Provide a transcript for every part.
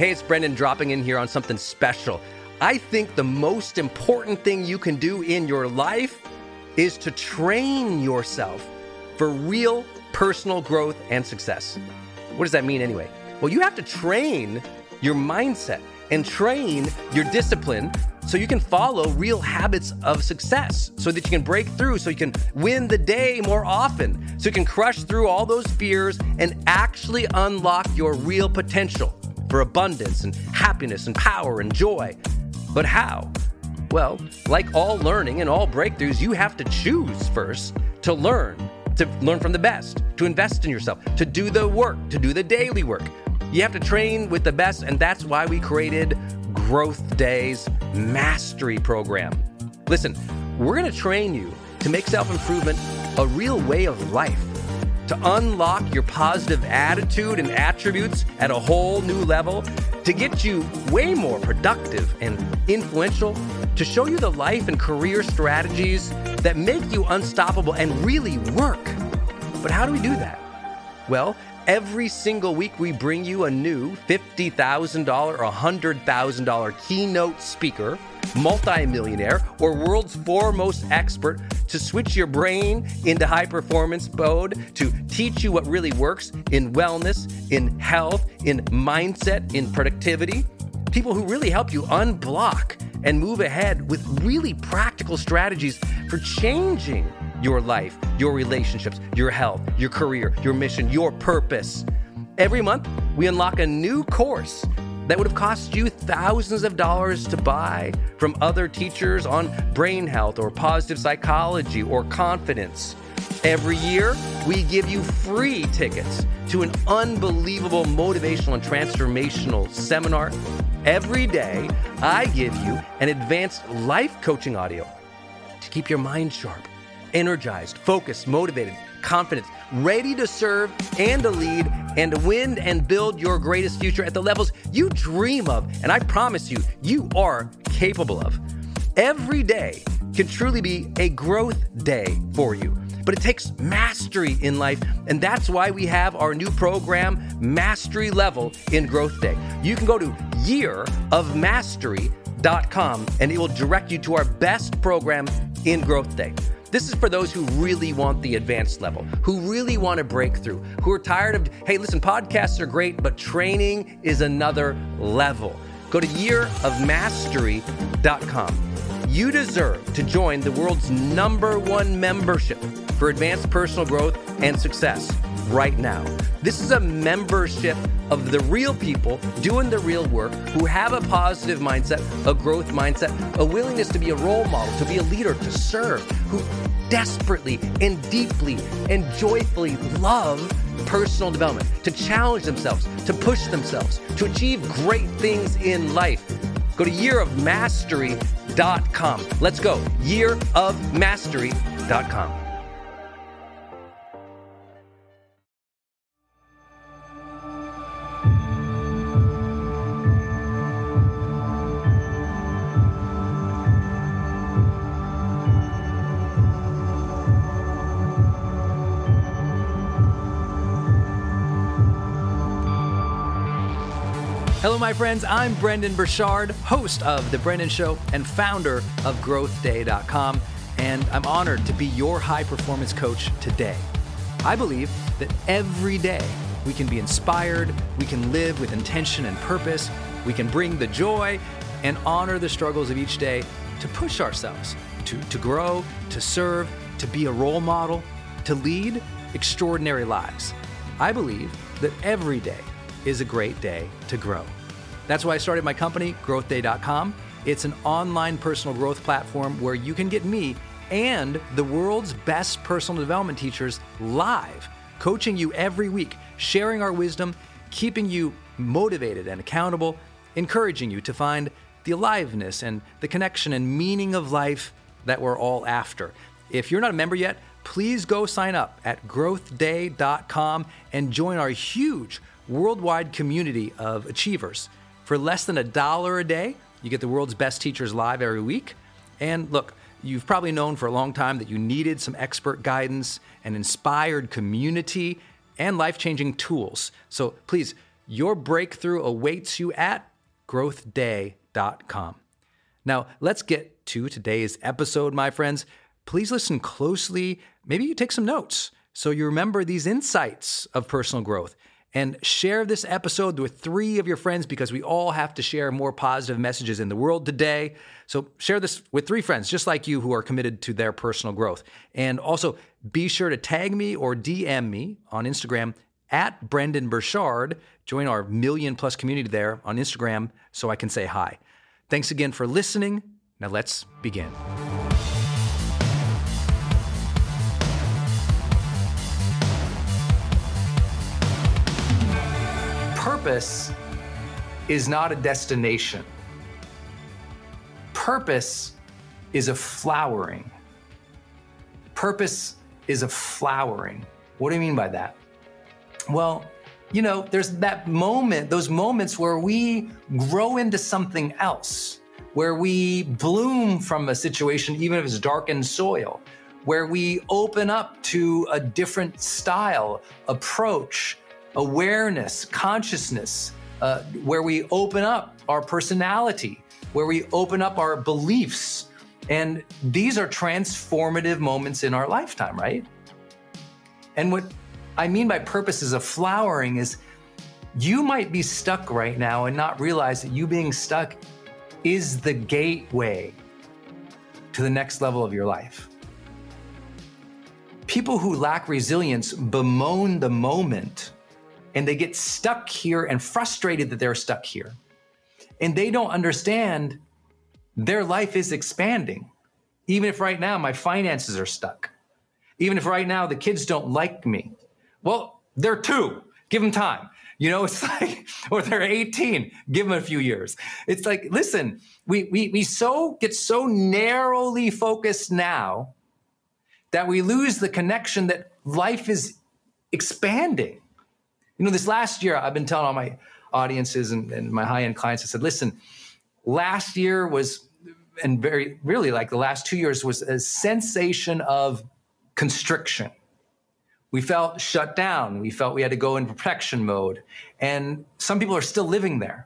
Hey, it's Brendan dropping in here on something special. I think the most important thing you can do in your life is to train yourself for real personal growth and success. What does that mean anyway? Well, you have to train your mindset and train your discipline so you can follow real habits of success, so that you can break through, so you can win the day more often, so you can crush through all those fears and actually unlock your real potential for abundance and happiness and power and joy. But how? Well, like all learning and all breakthroughs, you have to choose first to learn from the best, to invest in yourself, to do the work, to do the daily work. You have to train with the best, and that's why we created Growth Day's Mastery Program. Listen, we're going to train you to make self-improvement a real way of life, to unlock your positive attitude and attributes at a whole new level, to get you way more productive and influential, to show you the life and career strategies that make you unstoppable and really work. But how do we do that? Well, every single week we bring you a new $50,000 or $100,000 keynote speaker, multimillionaire, or world's foremost expert to switch your brain into high performance mode, to teach you what really works in wellness, in health, in mindset, in productivity. People who really help you unblock and move ahead with really practical strategies for changing your life, your relationships, your health, your career, your mission, your purpose. Every month, we unlock a new course that would have cost you thousands of dollars to buy from other teachers on brain health or positive psychology or confidence. Every year, we give you free tickets to an unbelievable motivational and transformational seminar. Every day, I give you an advanced life coaching audio to keep your mind sharp, energized, focused, motivated, confident, ready to serve and to lead and to win and build your greatest future at the levels you dream of. And I promise you, you are capable of. Every day can truly be a growth day for you. But it takes mastery in life, and that's why we have our new program, Mastery Level in Growth Day. You can go to yearofmastery.com, and it will direct you to our best program in Growth Day. This is for those who really want the advanced level, who really want to break through, who are tired of, hey, listen, podcasts are great, but training is another level. Go to yearofmastery.com. You deserve to join the world's #1 membership for advanced personal growth and success right now. This is a membership of the real people doing the real work, who have a positive mindset, a growth mindset, a willingness to be a role model, to be a leader, to serve, who desperately and deeply and joyfully love personal development, to challenge themselves, to push themselves, to achieve great things in life. Go to yearofmastery.com. Let's go. yearofmastery.com. Hello, my friends. I'm Brendon Burchard, host of The Brendan Show and founder of GrowthDay.com, and I'm honored to be your high-performance coach today. I believe that every day we can be inspired, we can live with intention and purpose, we can bring the joy and honor the struggles of each day to push ourselves, to grow, to serve, to be a role model, to lead extraordinary lives. I believe that every day is a great day to grow. That's why I started my company, GrowthDay.com. It's an online personal growth platform where you can get me and the world's best personal development teachers live, coaching you every week, sharing our wisdom, keeping you motivated and accountable, encouraging you to find the aliveness and the connection and meaning of life that we're all after. If you're not a member yet, please go sign up at GrowthDay.com and join our huge worldwide community of achievers. For less than $1 a day, you get the world's best teachers live every week. And look, you've probably known for a long time that you needed some expert guidance, an inspired community, and life-changing tools. So please Your breakthrough awaits you at growthday.com. Now, let's get to today's episode, my friends. Please listen closely. Maybe you take some notes so you remember these insights of personal growth. And share this episode with 3 of your friends, because we all have to share more positive messages in the world today. So share this with 3 friends just like you who are committed to their personal growth. And also be sure to tag me or DM me on Instagram at Brendon Burchard. Join our 1 million+ community there on Instagram so I can say hi. Thanks again for listening. Now let's begin. Purpose is not a destination. Purpose is a flowering. Purpose is a flowering. What do you mean by that? Well, there's those moments where we grow into something else, where we bloom from a situation, even if it's darkened soil, where we open up to a different style, approach, awareness, consciousness, where we open up our personality, where we open up our beliefs. And these are transformative moments in our lifetime, right? And what I mean by purpose is a flowering is you might be stuck right now and not realize that you being stuck is the gateway to the next level of your life. People who lack resilience bemoan the moment, and they get stuck here and frustrated that they're stuck here. And they don't understand their life is expanding. Even if right now my finances are stuck. Even if right now the kids don't like me. Well, they're 2. Give them time. It's like, or they're 18. Give them a few years. It's like, listen, we get so narrowly focused now that we lose the connection that life is expanding. This last year, I've been telling all my audiences and my high-end clients, I said, listen, last year was, and really like the last 2 years was a sensation of constriction. We felt shut down. We felt we had to go in protection mode. And some people are still living there.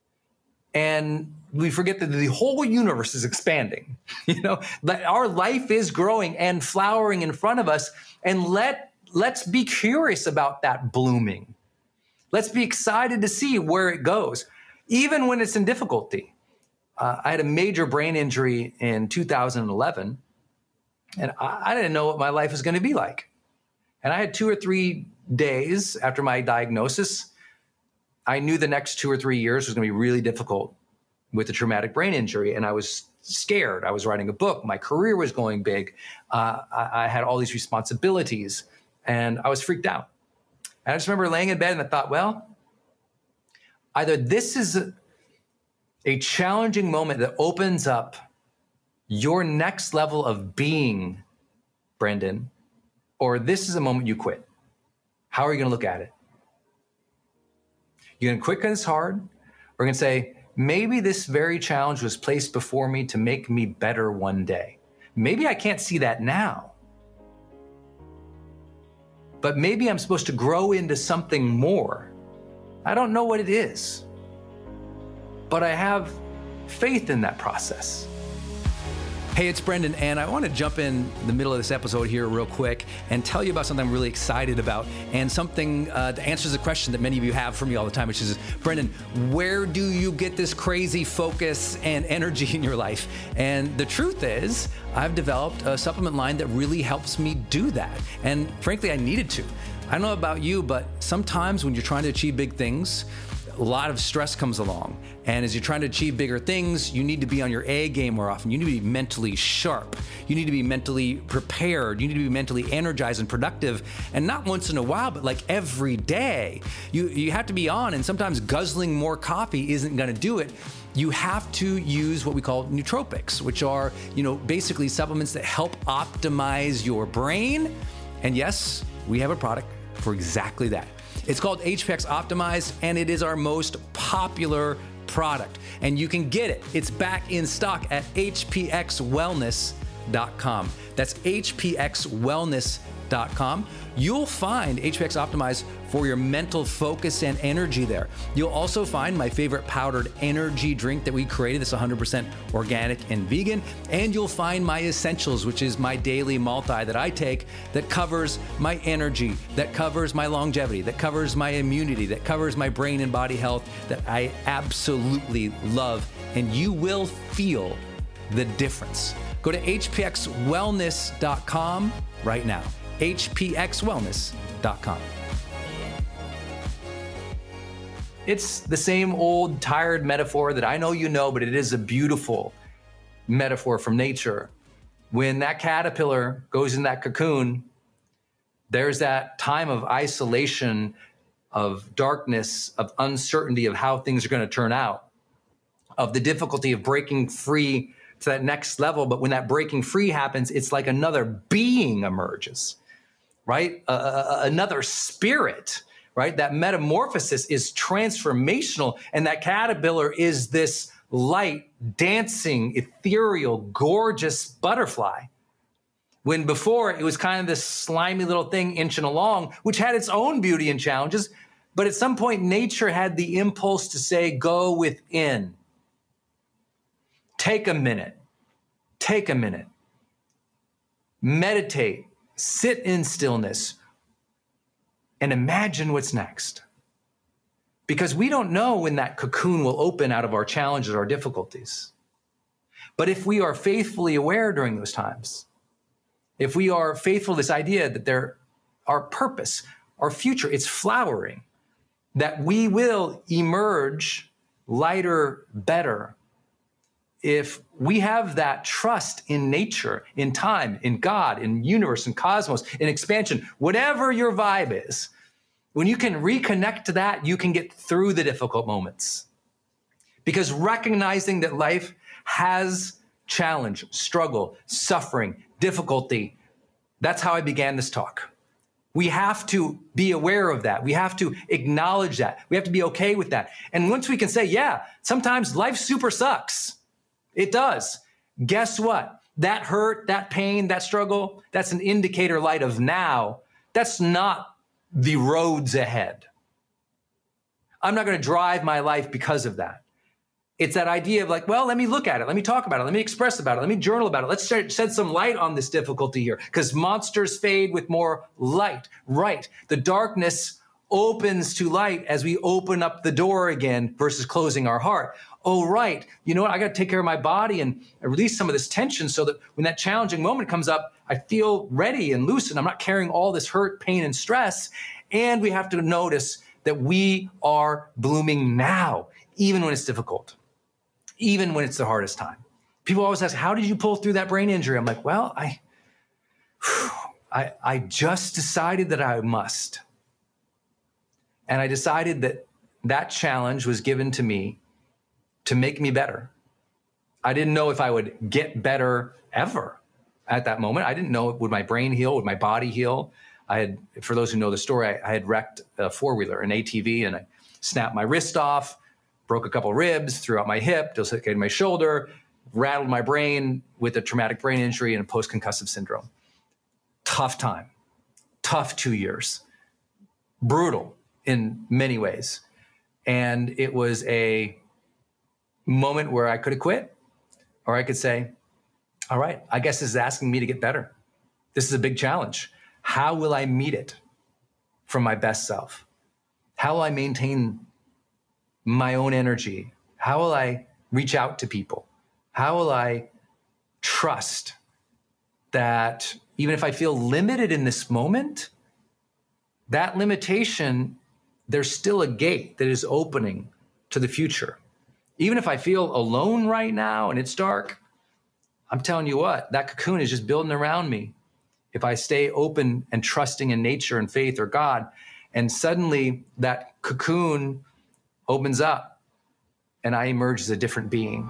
And we forget that the whole universe is expanding. That our life is growing and flowering in front of us. And let's be curious about that blooming. Let's be excited to see where it goes, even when it's in difficulty. I had a major brain injury in 2011, and I didn't know what my life was going to be like. And I had 2 or 3 days after my diagnosis. I knew the next 2 or 3 years was going to be really difficult with a traumatic brain injury, and I was scared. I was writing a book. My career was going big. I had all these responsibilities, and I was freaked out. And I just remember laying in bed and I thought, well, either this is a challenging moment that opens up your next level of being, Brendon, or this is a moment you quit. How are you going to look at it? You're going to quit because it's hard? Or going to say, maybe this very challenge was placed before me to make me better one day. Maybe I can't see that now. But maybe I'm supposed to grow into something more. I don't know what it is, but I have faith in that process. Hey, it's Brendon, and I want to jump in the middle of this episode here real quick and tell you about something I'm really excited about, and something that answers a question that many of you have for me all the time, which is, Brendon, where do you get this crazy focus and energy in your life? And the truth is, I've developed a supplement line that really helps me do that. And frankly, I needed to. I don't know about you, but sometimes when you're trying to achieve big things, a lot of stress comes along. And as you're trying to achieve bigger things, you need to be on your A game more often. You need to be mentally sharp. You need to be mentally prepared. You need to be mentally energized and productive. And not once in a while, but like every day. You have to be on, and sometimes guzzling more coffee isn't going to do it. You have to use what we call nootropics, which are, basically supplements that help optimize your brain. And yes, we have a product for exactly that. It's called HPX Optimized, and it is our most popular product. And you can get it. It's back in stock at hpxwellness.com. hpxwellness.com. That's hpxwellness.com. You'll find HPX Optimize for your mental focus and energy there. You'll also find my favorite powdered energy drink that we created that's 100% organic and vegan. And you'll find my essentials, which is my daily multi that I take that covers my energy, that covers my longevity, that covers my immunity, that covers my brain and body health, that I absolutely love. And you will feel the difference. Go to hpxwellness.com right now. hpxwellness.com. It's the same old tired metaphor that I know you know, but it is a beautiful metaphor from nature. When that caterpillar goes in that cocoon, there's that time of isolation, of darkness, of uncertainty of how things are going to turn out, of the difficulty of breaking free to that next level. But when that breaking free happens, it's like another being emerges, right? Another spirit, right? That metamorphosis is transformational. And that caterpillar is this light, dancing, ethereal, gorgeous butterfly. When before it was kind of this slimy little thing inching along, which had its own beauty and challenges. But at some point, nature had the impulse to say, go within. Take a minute. Meditate, sit in stillness, and imagine what's next. Because we don't know when that cocoon will open out of our challenges, our difficulties. But if we are faithfully aware during those times, if we are faithful to this idea that our purpose, our future, it's flowering, that we will emerge lighter, better, if we have that trust in nature, in time, in God, in universe, in cosmos, in expansion, whatever your vibe is, when you can reconnect to that, you can get through the difficult moments. Because recognizing that life has challenge, struggle, suffering, difficulty, that's how I began this talk. We have to be aware of that. We have to acknowledge that. We have to be okay with that. And once we can say, yeah, sometimes life super sucks. It does. Guess what? That hurt, that pain, that struggle, that's an indicator light of now. That's not the roads ahead. I'm not going to drive my life because of that. It's that idea of like, well, let me look at it. Let me talk about it. Let me express about it. Let me journal about it. Let's shed some light on this difficulty here, because monsters fade with more light. Right. The darkness opens to light as we open up the door again versus closing our heart. Oh, right. You know what? I got to take care of my body and release some of this tension so that when that challenging moment comes up, I feel ready and loose and I'm not carrying all this hurt, pain, and stress. And we have to notice that we are blooming now, even when it's difficult, even when it's the hardest time. People always ask, how did you pull through that brain injury? I'm like, well, I just decided that I must. And I decided that that challenge was given to me to make me better. I didn't know if I would get better ever at that moment. I didn't know, would my brain heal? Would my body heal? For those who know the story, I had wrecked a four-wheeler, an ATV, and I snapped my wrist off, broke a couple ribs, threw out my hip, dislocated my shoulder, rattled my brain with a traumatic brain injury and a post-concussive syndrome. Tough time, tough 2 years, brutal in many ways. And it was a moment where I could have quit, or I could say, all right, I guess this is asking me to get better. This is a big challenge. How will I meet it from my best self? How will I maintain my own energy? How will I reach out to people? How will I trust that even if I feel limited in this moment, that limitation, there's still a gate that is opening to the future. Even if I feel alone right now and it's dark, I'm telling you what, that cocoon is just building around me. If I stay open and trusting in nature and faith or God, and suddenly that cocoon opens up and I emerge as a different being.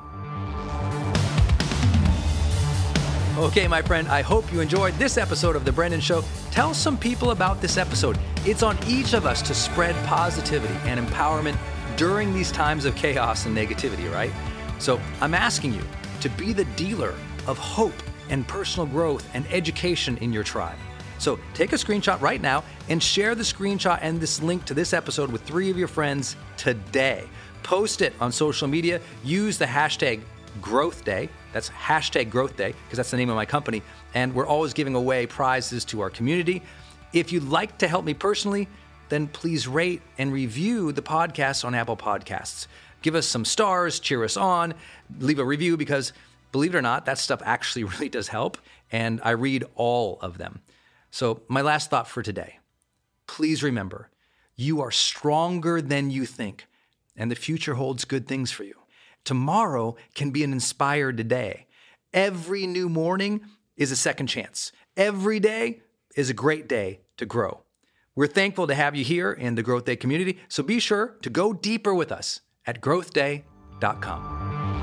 Okay, my friend, I hope you enjoyed this episode of The Brendon Show. Tell some people about this episode. It's on each of us to spread positivity and empowerment during these times of chaos and negativity, right? So I'm asking you to be the dealer of hope and personal growth and education in your tribe. So take a screenshot right now and share the screenshot and this link to this episode with 3 of your friends today. Post it on social media. Use the hashtag Growth Day. That's hashtag Growth Day because that's the name of my company. And we're always giving away prizes to our community. If you'd like to help me personally, then please rate and review the podcast on Apple Podcasts. Give us some stars, cheer us on, leave a review because believe it or not, that stuff actually really does help. And I read all of them. So my last thought for today, please remember, you are stronger than you think, and the future holds good things for you. Tomorrow can be an inspired day. Every new morning is a second chance. Every day is a great day to grow. We're thankful to have you here in the Growth Day community, so be sure to go deeper with us at growthday.com.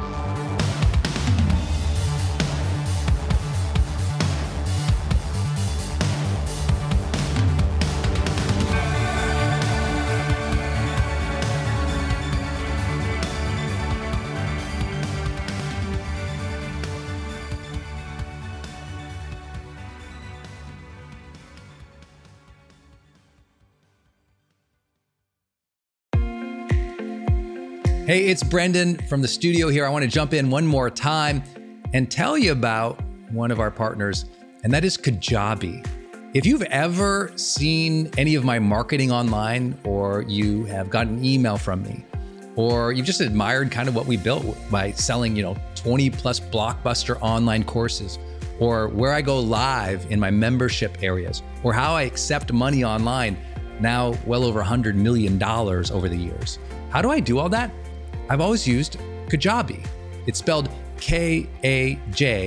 Hey, it's Brendan from the studio here. I want to jump in one more time and tell you about one of our partners, and that is Kajabi. If you've ever seen any of my marketing online, or you have gotten an email from me, or you've just admired kind of what we built by selling, 20 plus blockbuster online courses, or where I go live in my membership areas, or how I accept money online, now well over $100 million over the years. How do I do all that? I've always used Kajabi. It's spelled Kajabi.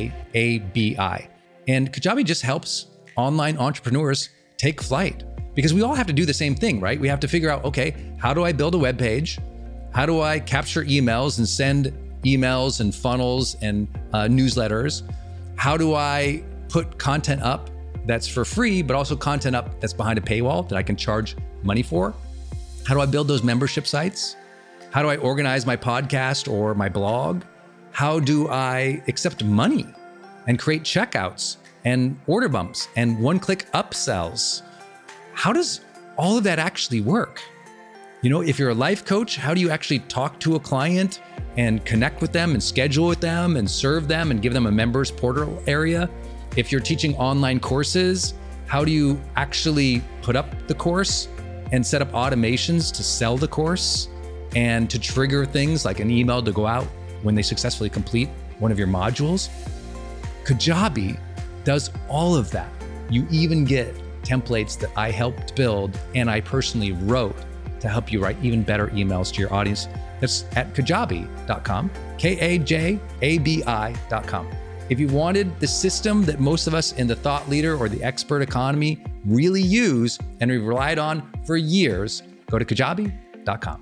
And Kajabi just helps online entrepreneurs take flight because we all have to do the same thing, right? We have to figure out, okay, how do I build a web page? How do I capture emails and send emails and funnels and newsletters? How do I put content up that's for free, but also content up that's behind a paywall that I can charge money for? How do I build those membership sites? How do I organize my podcast or my blog? How do I accept money and create checkouts and order bumps and one-click upsells? How does all of that actually work? If you're a life coach, how do you actually talk to a client and connect with them and schedule with them and serve them and give them a members portal area? If you're teaching online courses, how do you actually put up the course and set up automations to sell the course and to trigger things like an email to go out when they successfully complete one of your modules? Kajabi does all of that. You even get templates that I helped build and I personally wrote to help you write even better emails to your audience. That's at kajabi.com, Kajabi.com. If you wanted the system that most of us in the thought leader or the expert economy really use and we've relied on for years, go to kajabi.com.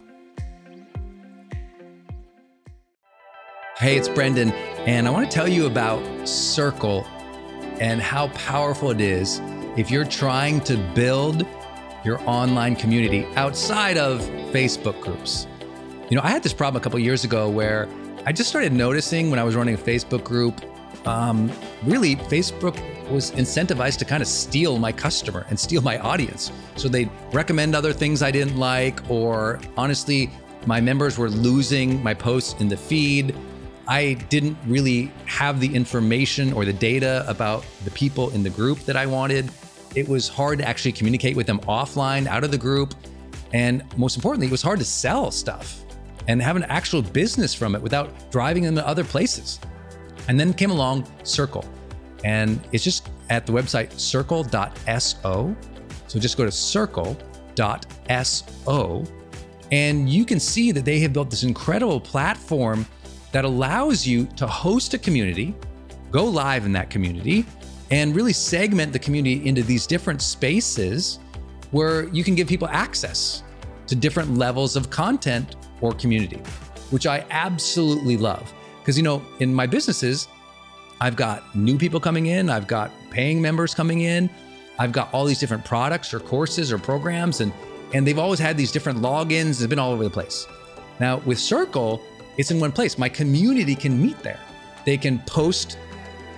Hey, it's Brendan, and I want to tell you about Circle and how powerful it is if you're trying to build your online community outside of Facebook groups. I had this problem a couple years ago where I just started noticing when I was running a Facebook group, really Facebook was incentivized to kind of steal my customer and steal my audience. So they'd recommend other things I didn't like, or honestly, my members were losing my posts in the feed. I didn't really have the information or the data about the people in the group that I wanted. It was hard to actually communicate with them offline, out of the group. And most importantly, it was hard to sell stuff and have an actual business from it without driving them to other places. And then came along Circle. And it's just at the website circle.so. So just go to circle.so. And you can see that they have built this incredible platform that allows you to host a community, go live in that community, and really segment the community into these different spaces where you can give people access to different levels of content or community, which I absolutely love. Because, in my businesses, I've got new people coming in, I've got paying members coming in, I've got all these different products or courses or programs, and they've always had these different logins. They've been all over the place. Now with Circle, it's in one place. My community can meet there. They can post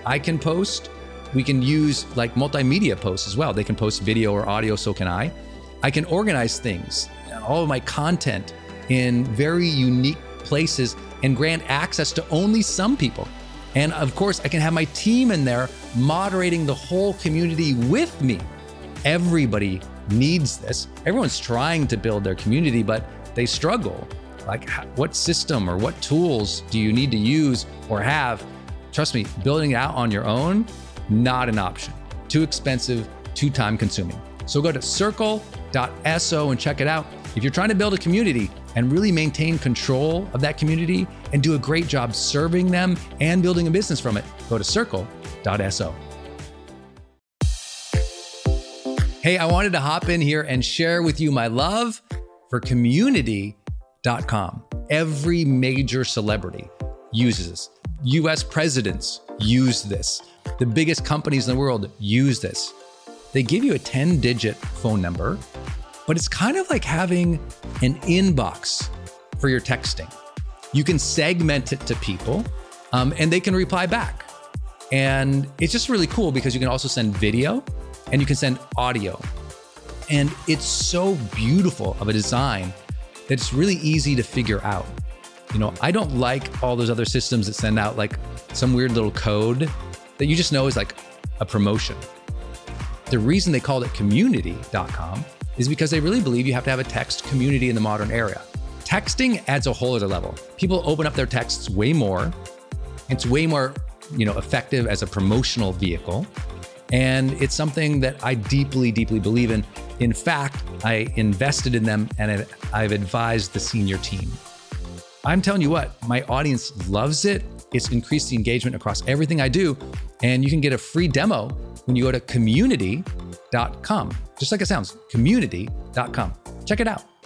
I can post. We can use like multimedia posts as well. They can post video or audio, so can I. I can organize things, all of my content in very unique places and grant access to only some people. And of course, I can have my team in there moderating the whole community with me. Everybody needs this. Everyone's trying to build their community, but they struggle. Like, what system or what tools do you need to use or have? Trust me, building it out on your own, not an option. Too expensive, too time consuming. So go to circle.so and check it out. If you're trying to build a community and really maintain control of that community and do a great job serving them and building a business from it, go to circle.so. Hey, I wanted to hop in here and share with you my love for community.com. Every major celebrity uses this. US presidents use this. The biggest companies in the world use this. They give you a 10-digit phone number, but it's kind of like having an inbox for your texting. You can segment it to people, and they can reply back. And it's just really cool because you can also send video and you can send audio. And it's so beautiful of a design that it's really easy to figure out. You know, I don't like all those other systems that send out like some weird little code that you just know is like a promotion. The reason they called it community.com is because they really believe you have to have a text community in the modern era. Texting adds a whole other level. People open up their texts way more. It's way more, effective as a promotional vehicle. And it's something that I deeply, deeply believe in. In fact, I invested in them and I've advised the senior team. I'm telling you what, my audience loves it. It's increased the engagement across everything I do. And you can get a free demo when you go to community.com. Just like it sounds, community.com. Check it out.